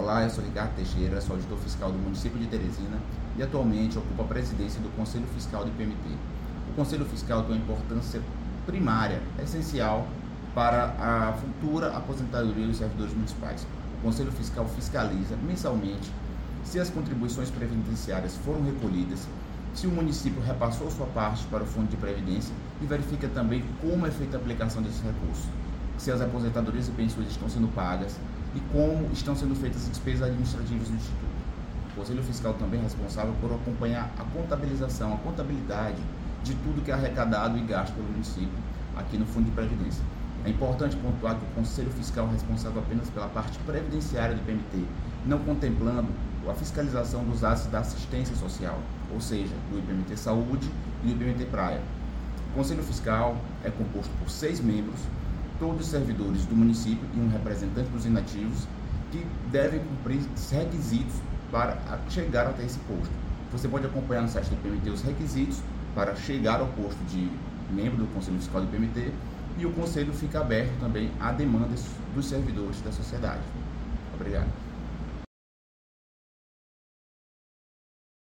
Olá, eu sou Ricardo Teixeira, sou auditor fiscal do município de Teresina e atualmente ocupo a presidência do Conselho Fiscal do IPMT. O Conselho Fiscal tem uma importância primária, essencial para a futura aposentadoria dos servidores municipais. O Conselho Fiscal fiscaliza mensalmente se as contribuições previdenciárias foram recolhidas, se o município repassou sua parte para o Fundo de Previdência e verifica também como é feita a aplicação desses recursos, se as aposentadorias e pensões estão sendo pagas e como estão sendo feitas as despesas administrativas do Instituto. O Conselho Fiscal também é responsável por acompanhar a contabilização, a contabilidade de tudo que é arrecadado e gasto pelo município aqui no Fundo de Previdência. É importante pontuar que o Conselho Fiscal é responsável apenas pela parte previdenciária do IPMT, não contemplando a fiscalização dos atos da assistência social, ou seja, do IPMT Saúde e do IPMT Praia. O Conselho Fiscal é composto por 6 membros, todos servidores do município e um representante dos inativos, que devem cumprir requisitos para chegar até esse posto. Você pode acompanhar no site do IPMT os requisitos para chegar ao posto de membro do Conselho Fiscal do IPMT, e o Conselho fica aberto também a demandas dos servidores da sociedade. Obrigado.